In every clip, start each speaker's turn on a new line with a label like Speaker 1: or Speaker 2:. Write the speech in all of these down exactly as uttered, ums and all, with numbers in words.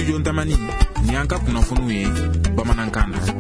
Speaker 1: Studio Tamani ni an ka kunnafoniw ye bamanankan na.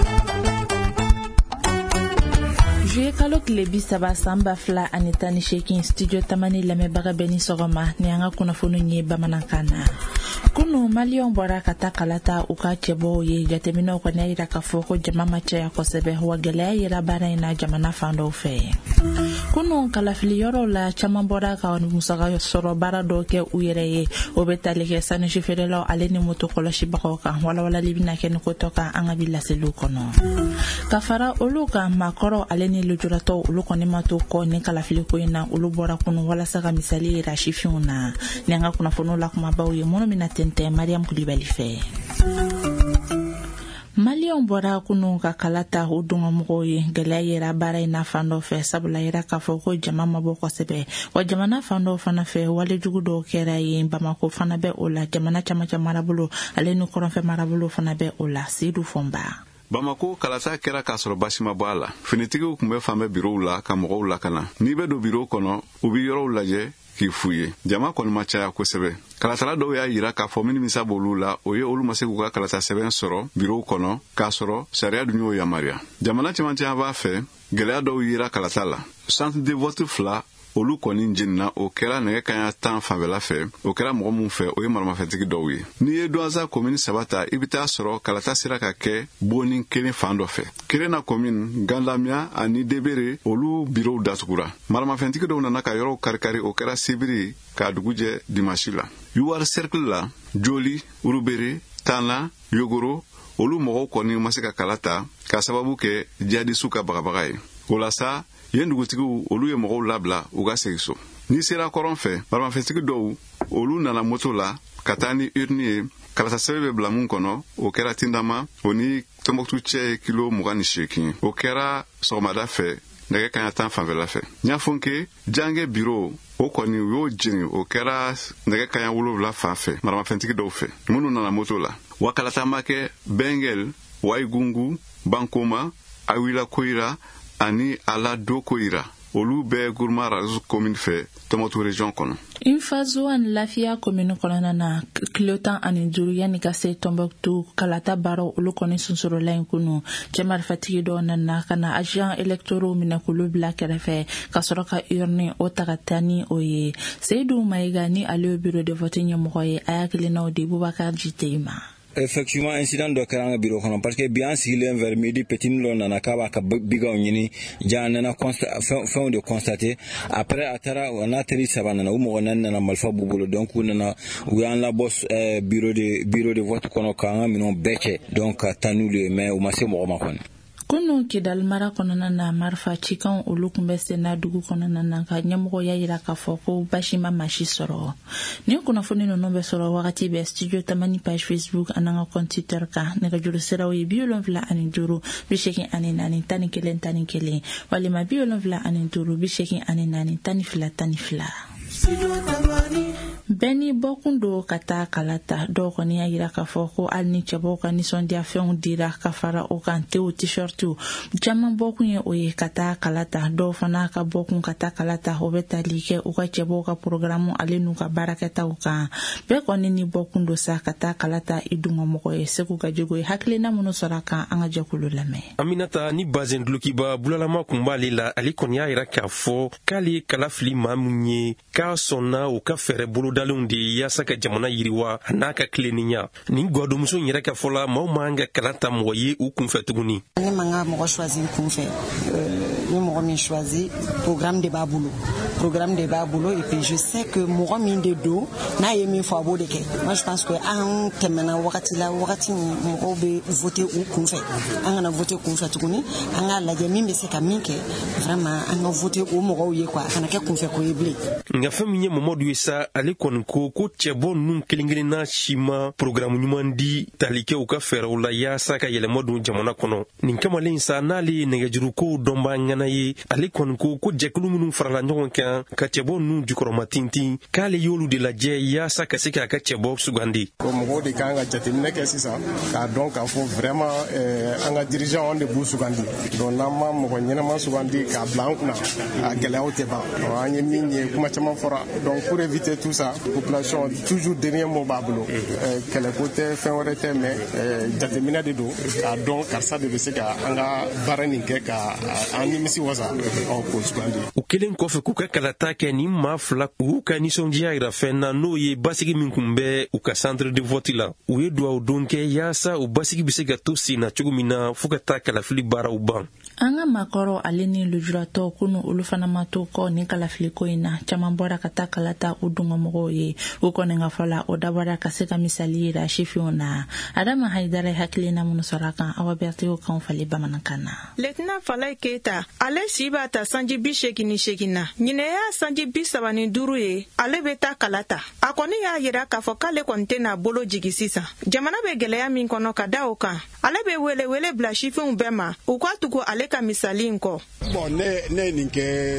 Speaker 2: Juye kalo tile bi saba san ba fila ani tan ni seegin Studio Tamani lamɛnbaga bɛɛ ni sɔgɔma ni an ka kunnafoniw ye bamanankan na. Kunu Maliyɛnw bɔra ka taa kalata u ka cɛbɔw ye jateminɛw kɔni yira k'a fɔ ko jama ma caya kosɛbɛ wa gɛlɛya yera baara in na jamana fan dɔw fɛ. Kunu kalafili yɔrɔw la caman bɔra ka musaka sɔrɔ baara dɔw kɛ u yɛrɛ ye o bɛ tali kɛ saniji feerelaw ale ni moto kɔlɔsibagaw kan walawalali bɛna kɛ ni kotɔ kan an ka bi laseliw kɔnɔ. Ka fara olu kan maakɔrɔ ale ni lujuratɔw olu kɔni ma to kɔ ni kalafili ko in na olu bɔra kunu walasa ka misali yira sifinw na ni an ka kunnafoniw la kumabaw ye minnu bɛna tɛntɛn Mariam Kulibali fɛ. Maliyɛnw bɔra kunu ka kalata u dungɔmɔgɔw ye gɛlɛya yera baara in na fan dɔ fɛ sabula yera k'a fɔ ko jama ma bɔ kosɛbɛ wa jamana fan dɔw fana fɛ walejugu dɔw kɛra ye Bamako fana bɛ o la jamana camancɛ marabolo ale ni kɔrɔnfɛ marabolo fana bɛ o la Seydou Fɔnba.
Speaker 3: Bamako kalata kɛra k'a sɔrɔ basi ma bɔ a la. Finitigiw kun bɛ fan bɛɛ birow la ka mɔgɔw lakana. N'i bɛ don biro kɔnɔ u bi yɔrɔw lajɛ k'i f'u ye. Jama kɔni ma caya kosɛbɛ. Kalatala dɔw y'a yira k'a fɔ minnu misa b'olu la o ye olu ma se k'u ka kalata sɛbɛn sɔrɔ birow kɔnɔ k'a sɔrɔ sariya dun y'o yamaruya. Jamana cɛmancɛ b'a fɛ gɛlɛya dɔw yira kalata la. Centre de vote fila olu kɔni jenina o kɛra nɛgɛ kaɲa tan fanfɛla fɛ o kɛra mɔgɔ mun fɛ o ye maramafɛntigi dɔw ye. N'i ye Douaza commune saba ta i bɛ taa sɔrɔ kalata sera ka kɛ Boni kelen fan dɔ fɛ. Kirena commune Gandamia ani Debere olu birow datugura. Maramafɛntigi dɔw nana ka yɔrɔw karikari o kɛra Sibiri k'a dugu jɛ dimanche la. Yuwar cercle la Joli, Urubere, Tana, Yogoro olu mɔgɔw kɔni ma se ka kalata ka sababu kɛ jihadisu ka bagabaga ye. O la sa yen dugutigiw olu ye mɔgɔw labila u ka segin so. N'i sera kɔrɔn fɛ maramafɛntigi dɔw olu nana moto la ka taa ni urne ye kalata sɛbɛn bɛ bila mun kɔnɔ o kɛra Tindama o ni Tombouctou cɛ ye kilo mugan ni seegin ye. O kɛra sɔgɔmada fɛ nɛgɛ kaɲa tan fanfɛla fɛ. N y'a fɔ ke jange biro o kɔni u y'o jeni o kɛra nɛgɛ kaɲa wolonwula fan fɛ maramafɛntigi dɔw fɛ minnu nana moto la. Wa kalata ma kɛ Bengel, Waigungu, Bankoma, Awila Koira ani Ala Do Koira olu bɛɛ Gourma Razu commune fɛ Tombouctou region kɔnɔ.
Speaker 2: Infazuan lafiya commune kɔnɔna na kilo tan ani duuru yanni ka se Tombouctou kalata baaraw olu kɔni sunsorola in kunu cɛ marifatigi dɔw nana ka na agent électoraux minɛ k'olu bila kɛrɛfɛ ka sɔrɔ ka urne o ta ka taa ni o ye. Seydou Maïga ni ale ye bureau de vote ɲɛmɔgɔ ye a y'akilinaw di Boubacar Jite ma.
Speaker 4: Effectivement, incident dɔ kɛra an ka bureau kɔnɔ parce que bi an sigilen vers midi petit dɔ nana k'a b'a ka bigaw ɲini ja nana fɛnw de constater après a taara o n'a teri saba nana u mɔgɔ naani nana marifa b'u bolo donc u nana u y'an labɔ bureau de bureau de vote kɔnɔ k'an ka minɛnw bɛɛ cɛ donc ka taa n'olu ye mais u ma se mɔgɔ ma kɔni.
Speaker 2: Kunu Kidal mara kɔnɔna na marifa cikanw olu kun bɛ senna dugu kɔnɔna na ka ɲɛmɔgɔ y'a yira k'a fɔ ko basi ma masi sɔrɔ. Ni kunnafoni ninnu bɛ sɔrɔ wagati bɛ Studio Tamani page Facebook an ka compte Twitter kan nɛgɛjuru siraw ye bi wolonwula ani duuru bi seegin ani naani tan ni kelen tan ni kelen walima bi wolonwula ani duuru bi seegin ani naani tan ni fila tan ni fila. Bɛni bɔkun do ka taa kalata dɔw kɔni y'a yira k'a fɔ ko hali ni cɛbɔw ka nisɔndiya fɛnw dira ka fara o kan tew t-shirtu caman bɔkun ye o ye ka taa kalata dɔw fana ka bɔkun ka taa kalata o bɛ tali kɛ u ka cɛbɔw ka programme ale n'u ka baarakɛtaw kan bɛɛ kɔni ni bɔkun do sa ka taa kalata i dungɔmɔgɔ ye segu ka jogo ye hakilina minnu sɔrɔ a kan an ka jɛkulu lamɛn.
Speaker 5: Aminata ni Bazen Dulokiba bulalama kun b'ale la ale kɔni y'a yira k'a fɔ k'ale kalafili maa mun ye k'a sɔnna u ka fɛɛrɛ bolodalenw de yaasa ka jamana yiriwa a n'a ka tileninya ni gwadomuso yɛrɛ ka fɔla maaw m'an ka kalan ta mɔgɔ ye u kunfɛ tuguni.
Speaker 6: Ne man ka mɔgɔ choisir kunfɛ ni mɔgɔ min choisir programme de b'a bolo programme de b'a bolo et puis je sais que mɔgɔ min de don n'a ye min fɔ a b'o de kɛ. Moi je pense que an tɛmɛna wagati la wagati mɔgɔw bɛ voter u kunfɛ an kana voter kunfɛ tuguni an ka lajɛ min bɛ se ka min kɛ vraiment an ka voter o mɔgɔw ye quoi a kana kɛ kunfɛ ko ye bilen.
Speaker 5: Nka fɛn min ye Mamadu ye sa ale kɔni ko ko cɛbɔ ninnu kelen-kelenna si ma programme ɲuman di talikɛw ka fɛɛrɛw la yaasa ka yɛlɛma don jamana kɔnɔ. Nin kamalen sa n'ale ye nɛgɛjurukow dɔnba ŋana ye ale kɔni ko ko jɛkulu minnu farala ɲɔgɔn kan ka cɛbɔ ninnu jukɔrɔma tintin k'ale y'olu de lajɛ yaasa ka se k'a ka cɛbɔ sugandi.
Speaker 7: Mɔgɔw de kan ka jateminɛ kɛ sisan k'a dɔn k'a fɔ vraiment an ka dirigeant de b'u sugandi donc n'an ma mɔgɔ ɲɛnama sugandi k'a bila an kunna a gɛlɛyaw tɛ ban. An ye min ye kuma caman fɔra. Donc pour éviter tout ça, population toujours dernier mot b'a bolo. Kɛlɛko tɛ fɛn wɛrɛ tɛ mais jateminɛ de don k'a dɔn karisa de bɛ se ka an ka baara nin kɛ ka an nimisi wasa k'o sugandi.
Speaker 5: U kelen kɔfɛ k'u ka kalata kɛ ni maa fila k'u ka nisɔndiya yira fɛn na n'o ye basigi min kun bɛ u ka centre de vote la. U ye duwawu don kɛ yaasa u basigi bɛ se ka to sen na cogo min na fo ka taa kalafili baaraw ban.
Speaker 2: An ka maakɔrɔ ale ni lujuratɔ kunu olu fana ma to kɔ ni kalafiliko in na caman bɔra ka taa kalata u dungɔmɔgɔw ye. U kɔni ka fɔla o dabɔra ka se ka misali yira sifinw na. Adama Haidara hakilina minnu sɔrɔ a kan Awa Berté y'o kan fali bamanankan na.
Speaker 8: Lieutenant Falaye Keita ale si b'a ta sanji bi seegin ni seegin na. Ɲinɛ y'a sanji bi saba ni duuru ye ale bɛ taa kalata. A kɔni y'a yira k'a fɔ k'ale kɔni tɛna bolo jigi sisan. Jamana bɛ gɛlɛya min kɔnɔ ka da o kan. Ale bɛ wele wele bila sifinw bɛɛ ma u ka tugu ale ka misali in kɔ.
Speaker 9: Bon ne ne nin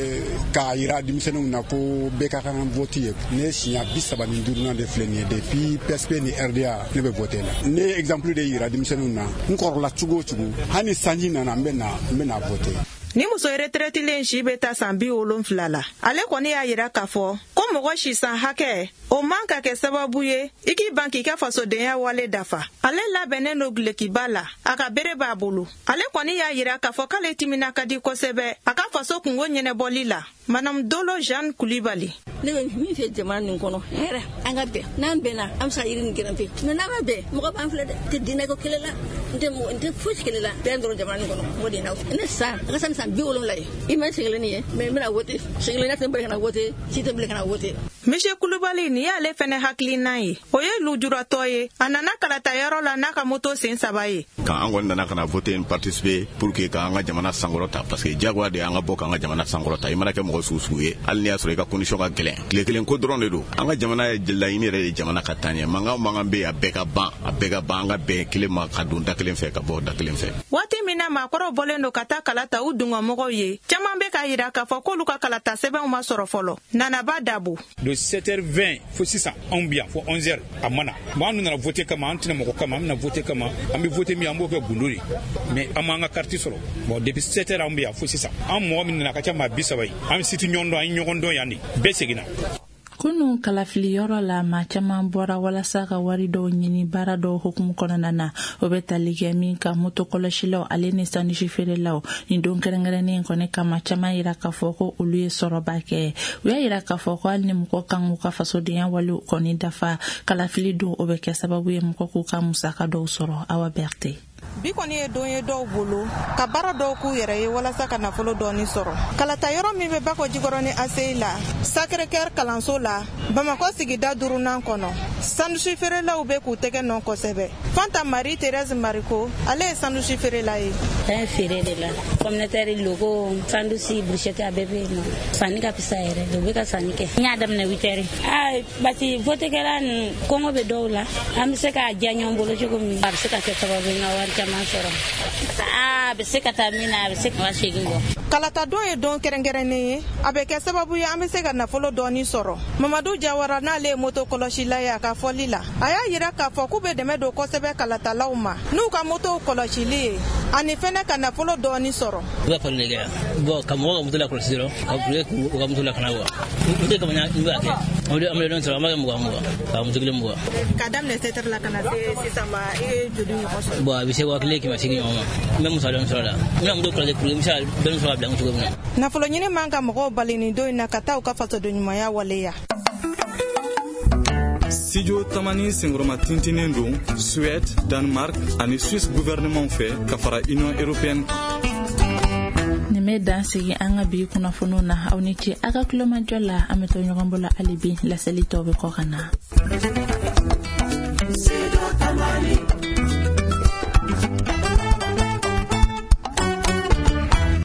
Speaker 9: kɛ k'a yira denmisɛnninw na ko bɛɛ ka kan vote ye. Ne siɲɛ bi saba ni duurunan de filɛ nin ye depuis P S P ni R D A ne bɛ vote la. Ne exemple de yira denmisɛnninw na n kɔrɔla cogo o cogo hali sanji nana n bɛ na n bɛ na vote.
Speaker 8: Ni muso retraitilen si bɛ taa san bi wolonfila la ale kɔni y'a yira k'a fɔ ko mɔgɔ si san hakɛ o man ka kɛ sababu ye i k'i ban k'i ka fasodenya wale dafa. Ale labɛnnen don gulekiba la a ka bere b'a bolo. Ale kɔni y'a yira k'a fɔ k'ale timina ka di kosɛbɛ a ka faso kungo ɲɛnɛbɔli la. Madame Dolo Jeanne Kulibali.
Speaker 10: Ne bɛ min fɛ jamana nin kɔnɔ hɛrɛ an ka bɛn n'an bɛnna an bɛ se ka yiri nin gɛrɛnfɛ mais n'an ma bɛn mɔgɔ b'an filɛ dɛ n tɛ diinɛ ko kɛlɛ la n tɛ n tɛ fosi kɛlɛ la bɛn dɔrɔn jamana nin kɔnɔ o de ye n'aw ne san a ka san san bi wolonwula ye i ma segilen ye mais n bɛna vote segilen tɛ n bɛɛ kana vote si tɛ bilen kana vote.
Speaker 8: Monsieur Kulibali ni y'ale fɛnɛ hakilina ye o ye lujuratɔ ye a nana kalatayɔrɔ la n'a ka moto sen saba ye.
Speaker 11: Kan an kɔni nana ka na vote ni participer pour que k'an ka jamana sankɔrɔta parce que jagoya de an ka bɔ k'an ka jamana sankɔrɔta i mana kɛ mɔgɔ sugu sugu ye hali n'i y'a sɔrɔ i ka condition ka gɛlɛn tile kelen ko dɔrɔn de don an ka jamana laɲini yɛrɛ de jamana ka taa ɲɛ mankan o mankan bɛ yen a bɛɛ ka ban a bɛɛ ka ban an ka bɛn kelen ma ka don da kelen fɛ ka bɔ da kelen fɛ.
Speaker 8: Waati min na maakɔrɔw bɔlen don ka taa kalata u dungɔmɔgɔw ye caman bɛ k'a yira k'a fɔ k'olu ka kalata sɛbɛnw ma sɔrɔ fɔlɔ. Nanaba Dabo.
Speaker 12: De sept heures vingt fo sisan anw bi yan fo onze heures a mana bon an nana voter kama an tɛna mɔgɔ kama an bɛna voter kama an bɛ voter min an b'o kɛ gundo de mais an m'an ka carte sɔrɔ bon depuis sept heures an bɛ yan fo sisan an mɔgɔ min nana ka ca maa bi saba ye an si tɛ ɲɔgɔn dɔn an ye ɲɔgɔn dɔn yan de bɛɛ seginna.
Speaker 2: Kunu kalafiliyɔrɔ la maa caman bɔra walasa ka wari dɔw ɲini baara dɔw hukumu kɔnɔna na o bɛ tali kɛ min ka moto kɔlɔsilaw ale ni sandusi feerelaw nin don kɛrɛnkɛrɛnnen kɔni kama caman yira k'a fɔ ko olu ye sɔrɔba kɛ u y'a yira k'a fɔ ko hali ni mɔgɔ kan k'u ka fasodenya walew kɔni dafa kalafili don o bɛ kɛ sababu ye mɔgɔ k'u ka musaka dɔw sɔrɔ. Awa Berté.
Speaker 8: Bi kɔni ye don ye dɔw bolo ka baara dɔw k'u yɛrɛ ye walasa ka nafolo dɔɔni sɔrɔ. Kalata yɔrɔ min bɛ Bako Jikɔrɔ ni A C I la Sacré-Cœur kalanso la Bamakɔ sigida duurunan kɔnɔ sandusi feerelaw bɛ k'u tɛgɛ nɔ kosɛbɛ. Fanta Marie Thérèse Mariko ale ye sandusi feerela ye.
Speaker 13: Fɛn feere de la communautaire logo sandusi bruschette a bɛɛ bɛ yen nɔ sanni ka fisa yɛrɛ u bɛ ka sanni kɛ. N y'a daminɛ huit heures ah basi vote kɛla nin kɔngɔ bɛ dɔw la an bɛ se k'a diya ɲɔgɔn bolo cogo min a bɛ se ka kɛ sababu ye n ka wari caman sɔrɔ a bɛ se ka taa min na a bɛ se ka segin bɔ.
Speaker 8: Kalata don ye don kɛrɛnkɛrɛnnen ye a bɛ kɛ sababu ye an bɛ se ka nafolo dɔɔni sɔrɔ. Mamadu Jawara n'ale ye moto kɔlɔsila ye a ka fɔli la a y'a yira k'a fɔ k'u bɛ dɛmɛ don kosɛbɛ kalatalaw ma n'u ka moto kɔlɔsili ye ani fɛnɛ ka nafolo dɔɔni sɔrɔ.
Speaker 14: U b'a fɔ ne kɛ bon ka mɔgɔ ka moto la kɔlɔsi dɔrɔn ka bule k'u ka moto la kana wa u tɛ kama n b'a kɛ an bɛ an bɛ dɔn sɔrɔ an b'a kɛ mugan mugan ka moto kelen mugan.
Speaker 8: Ka daminɛ sept heures la ka na se sisan ma i ye joli ɲɔgɔn sɔrɔ. Bon
Speaker 14: a bɛ se waa kelen kɛmɛ seegin ɲɔgɔn ma n bɛ musa dɔɔni sɔrɔ la n bɛna moto kɔlɔsi pour que n bɛ se ka dɔɔni sɔrɔ ka bila n cogo min na.
Speaker 8: Nafolo ɲini man ka mɔgɔw bali nin don in na ka taa u ka fasodenɲumanya waleya.
Speaker 15: Studio Tamani senkɔrɔma tintinen don Suède, Danemark ani Suisse gouvernement fɛ ka fara Union européenne.
Speaker 2: Nin bɛ dan sigi an ka bi kunnafoniw na aw ni ce a ka kulomajɔ la an bɛ to ɲɔgɔn bolo hali bi laseli tɔw bɛ kɔ ka na.